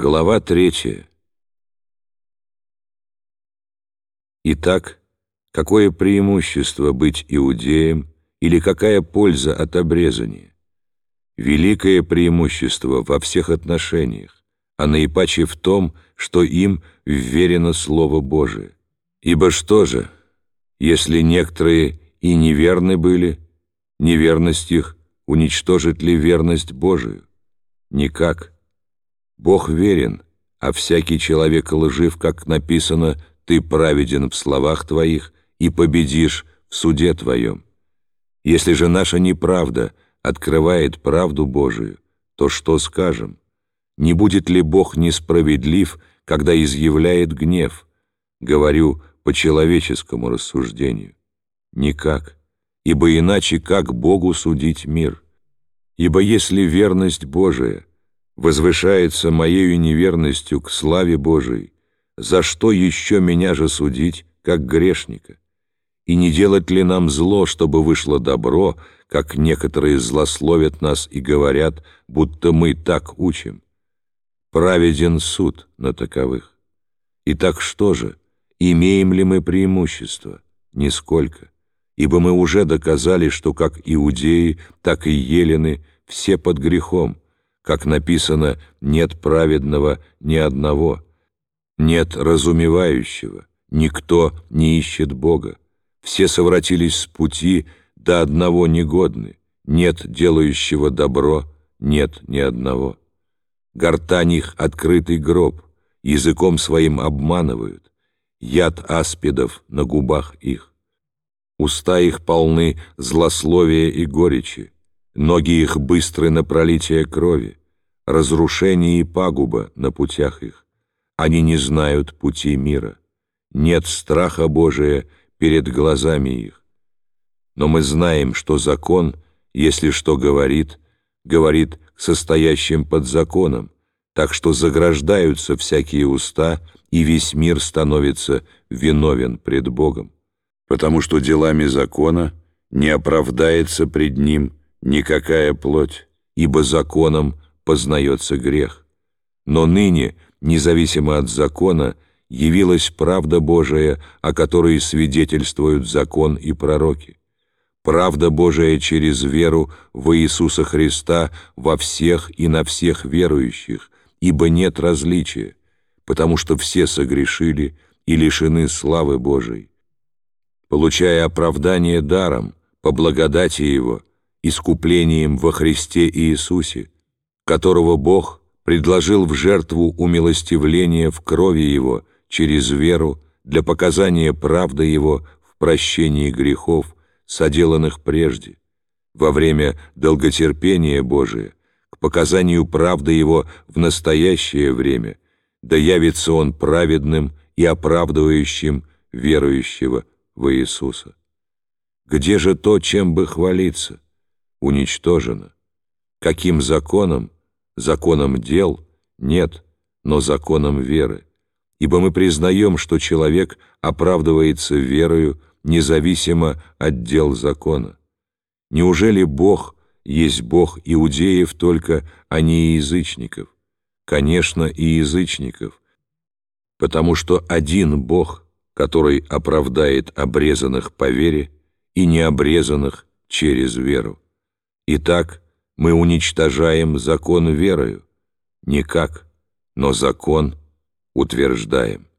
Глава 3. Итак, какое преимущество быть иудеем или какая польза от обрезания? Великое преимущество во всех отношениях, а наипаче в том, что им вверено Слово Божие. Ибо что же, если некоторые и неверны были, неверность их уничтожит ли верность Божию? Никак. Бог верен, а всякий человек лжив, как написано: «Ты праведен в словах твоих и победишь в суде твоем». Если же наша неправда открывает правду Божию, то что скажем? Не будет ли Бог несправедлив, когда изъявляет гнев? Говорю по человеческому рассуждению. Никак, ибо иначе как Богу судить мир? Ибо если верность Божия возвышается моею неверностью к славе Божией, за что еще меня же судить, как грешника? И не делать ли нам зло, чтобы вышло добро, как некоторые злословят нас и говорят, будто мы так учим? Праведен суд на таковых. Итак, что же, имеем ли мы преимущество? Нисколько, ибо мы уже доказали, что как иудеи, так и елены все под грехом, как написано: «Нет праведного ни одного, нет разумевающего, никто не ищет Бога, все совратились с пути, до одного негодны, нет делающего добро, нет ни одного. Гортань их открытый гроб, языком своим обманывают, яд аспидов на губах их. Уста их полны злословия и горечи, ноги их быстры на пролитие крови, разрушение и пагуба на путях их. Они не знают пути мира, нет страха Божия перед глазами их. Но мы знаем, что закон, если что говорит, говорит к состоящим под законом, так что заграждаются всякие уста, и весь мир становится виновен пред Богом. Потому что делами закона не оправдается пред Ним никакая плоть, ибо законом познается грех. Но ныне, независимо от закона, явилась правда Божия, о которой свидетельствуют закон и пророки. Правда Божия через веру во Иисуса Христа во всех и на всех верующих, ибо нет различия, потому что все согрешили и лишены славы Божией, получая оправдание даром, по благодати Его, искуплением во Христе Иисусе, которого Бог предложил в жертву умилостивления в крови Его через веру для показания правды Его в прощении грехов, соделанных прежде, во время долготерпения Божия, к показанию правды Его в настоящее время, да явится Он праведным и оправдывающим верующего во Иисуса. Где же то, чем бы хвалиться? Уничтожено. Каким законом? Законом дел? Нет, но законом веры. Ибо мы признаем, что человек оправдывается верою, независимо от дел закона. Неужели Бог есть Бог иудеев только, а не язычников? Конечно, и язычников, потому что один Бог, который оправдает обрезанных по вере и необрезанных через веру. Итак, мы уничтожаем закон верою? Никак, но закон утверждаем.